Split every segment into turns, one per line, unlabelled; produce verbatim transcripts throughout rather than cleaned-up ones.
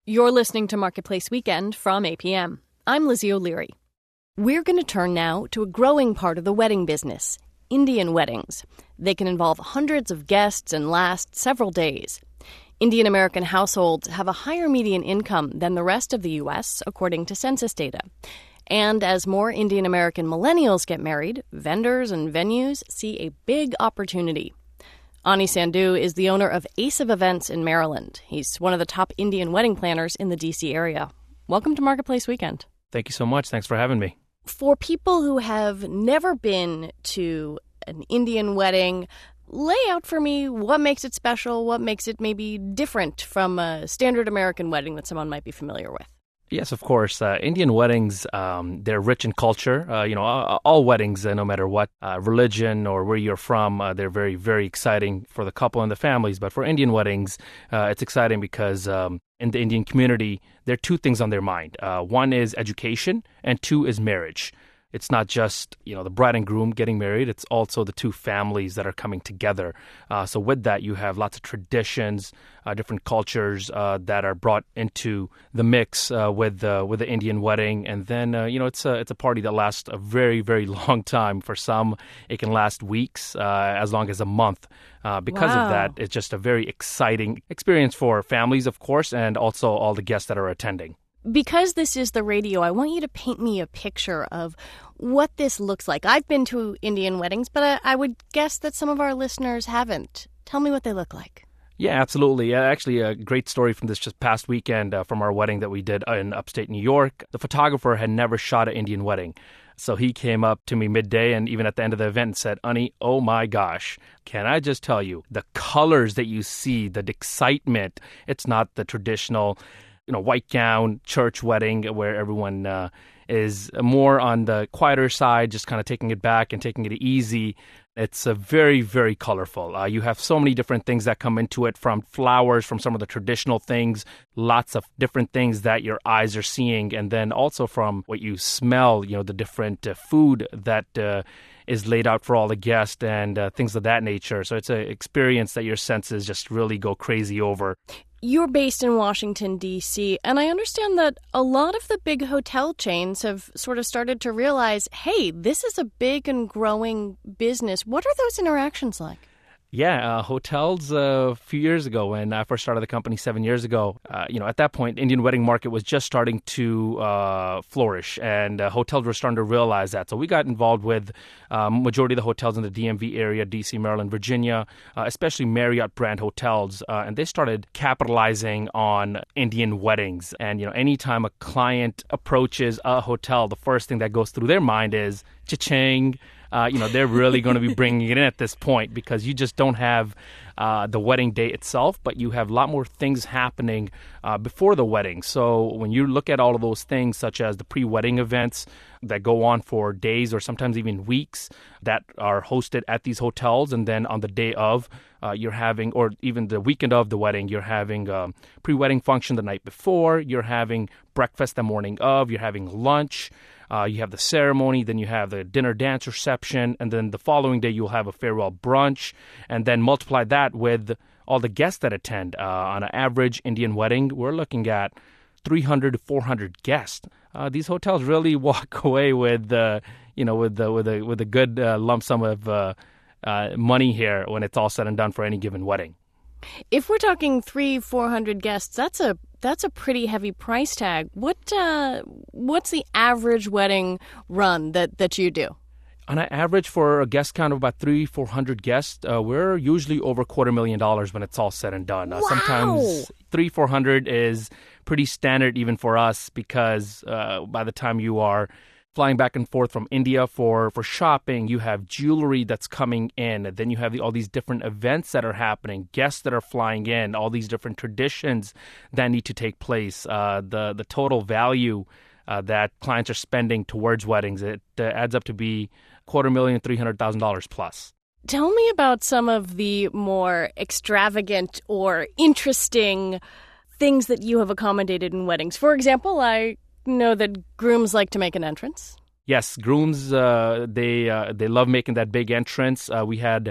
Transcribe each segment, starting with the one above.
You're listening to Marketplace Weekend from A P M. I'm Lizzie O'Leary. We're going to turn now to a growing part of the wedding business, Indian weddings. They can involve hundreds of guests and last several days. Indian American households have a higher median income than the rest of the U S, according to census data. And as more Indian American millennials get married, vendors and venues see a big opportunity. Ani Sandhu is the owner of Ace of Events in Maryland. He's one of the top Indian wedding planners in the D C area. Welcome to Marketplace Weekend.
Thank you so much. Thanks for having me.
For people who have never been to an Indian wedding, lay out for me what makes it special, what makes it maybe different from a standard American wedding that someone might be familiar with.
Yes, of course. Uh, Indian weddings, um, they're rich in culture. Uh, you know, all, all weddings, uh, no matter what uh, religion or where you're from, uh, they're very, very exciting for the couple and the families. But for Indian weddings, uh, it's exciting because um, in the Indian community, there are two things on their mind. Uh, one is education, and two is marriage. It's not just, you know, the bride and groom getting married. It's also the two families that are coming together. Uh, so with that, you have lots of traditions, uh, different cultures uh, that are brought into the mix uh, with uh, with the Indian wedding. And then, uh, you know, it's a, it's a party that lasts a very, very long time. For some, it can last weeks, uh, as long as a month. Uh, because
wow.
of that, it's just a very exciting experience for families, of course, and also all the guests that are attending.
Because this is the radio, I want you to paint me a picture of what this looks like. I've been to Indian weddings, but I, I would guess that some of our listeners haven't. Tell me what they look like.
Yeah, absolutely. Uh, actually, a great story from this just past weekend uh, from our wedding that we did in upstate New York. The photographer had never shot an Indian wedding. So he came up to me midday and even at the end of the event and said, Ani, oh my gosh, can I just tell you, the colors that you see, the excitement, it's not the traditional, you know, white gown church wedding where everyone uh, is more on the quieter side, just kind of taking it back and taking it easy. It's a very, very colorful. Uh, you have so many different things that come into it, from flowers, from some of the traditional things, lots of different things that your eyes are seeing, and then also from what you smell, you know, the different uh, food that uh, is laid out for all the guests and uh, things of that nature. So it's an experience that your senses just really go crazy over.
You're based in Washington, D C, and I understand that a lot of the big hotel chains have sort of started to realize, hey, this is a big and growing business. What are those interactions like?
Yeah, uh, hotels uh, a few years ago, when I first started the company seven years ago, uh, you know, at that point, Indian wedding market was just starting to uh, flourish, and uh, hotels were starting to realize that. So we got involved with um, majority of the hotels in the D M V area, D C, Maryland, Virginia, uh, especially Marriott brand hotels, uh, and they started capitalizing on Indian weddings. And, you know, anytime a client approaches a hotel, the first thing that goes through their mind is cha-ching. Uh, you know, they're really going to be bringing it in at this point, because you just don't have uh, the wedding day itself, but you have a lot more things happening uh, before the wedding. So when you look at all of those things, such as the pre-wedding events that go on for days or sometimes even weeks that are hosted at these hotels, and then on the day of, uh, you're having, or even the weekend of the wedding, you're having a pre-wedding function the night before, you're having breakfast the morning of, you're having lunch. Uh, you have the ceremony, then you have the dinner dance reception, and then the following day you'll have a farewell brunch, and then multiply that with all the guests that attend. Uh, on an average Indian wedding, we're looking at three hundred to four hundred guests. Uh, these hotels really walk away with, uh, you know, with the, with a with a good uh, lump sum of uh, uh, money here when it's all said and done for any given wedding.
If we're talking three, four hundred guests, that's a that's a pretty heavy price tag. What uh, what's the average wedding run that, that you do?
On an average, for a guest count of about three, four hundred guests, uh, we're usually over a quarter million dollars when it's all said and done. Uh,
wow.
Sometimes three, four hundred is pretty standard even for us, because uh, by the time you are flying back and forth from India for, for shopping, you have jewelry that's coming in. And then you have the, all these different events that are happening, guests that are flying in, all these different traditions that need to take place. Uh, the, the total value uh, that clients are spending towards weddings, it uh, adds up to be quarter million, three hundred thousand dollars plus.
Tell me about some of the more extravagant or interesting things that you have accommodated in weddings. For example, I know that grooms like to make an entrance.
Yes, grooms, uh, they uh, they love making that big entrance. Uh, we had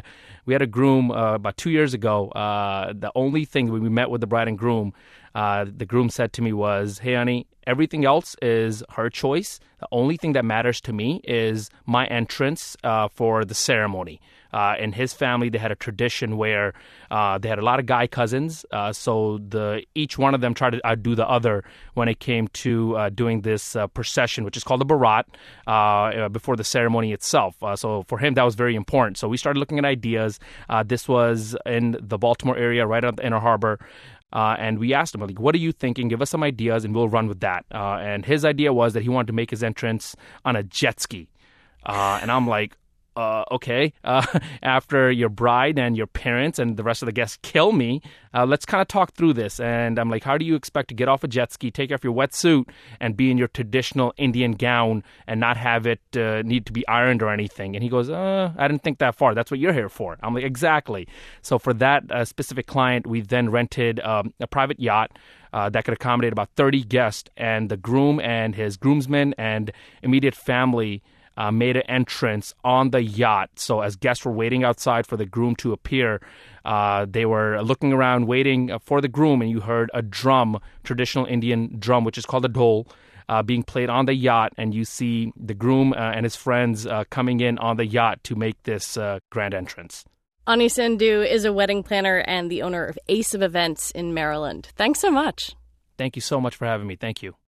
we had a groom uh, about two years ago. Uh, the only thing when we met with the bride and groom, uh, the groom said to me was, "Hey, honey, everything else is her choice. The only thing that matters to me is my entrance uh, for the ceremony." Uh, in his family, they had a tradition where uh, they had a lot of guy cousins, uh, so the each one of them tried to outdo the other when it came to uh, doing this uh, procession, which is called the Barat, uh, before the ceremony itself. Uh, so for him, that was very important. So we started looking at ideas. Uh, this was in the Baltimore area, right on the Inner Harbor. Uh, and we asked him, like, what are you thinking? Give us some ideas and we'll run with that. Uh, and his idea was that he wanted to make his entrance on a jet ski. Uh, and I'm like, uh, okay, uh, after your bride and your parents and the rest of the guests kill me, uh, let's kind of talk through this. And I'm like, how do you expect to get off a jet ski, take off your wetsuit, and be in your traditional Indian gown and not have it uh, need to be ironed or anything? And he goes, uh, I didn't think that far. That's what you're here for. I'm like, exactly. So for that uh, specific client, we then rented um, a private yacht Uh, that could accommodate about thirty guests, and the groom and his groomsmen and immediate family uh, made an entrance on the yacht. So as guests were waiting outside for the groom to appear, uh, they were looking around waiting for the groom, and you heard a drum, traditional Indian drum, which is called a dhol, uh, being played on the yacht, and you see the groom uh, and his friends uh, coming in on the yacht to make this uh, grand entrance.
Ani Sandhu is a wedding planner and the owner of Ace of Events in Maryland. Thanks so much.
Thank you so much for having me. Thank you.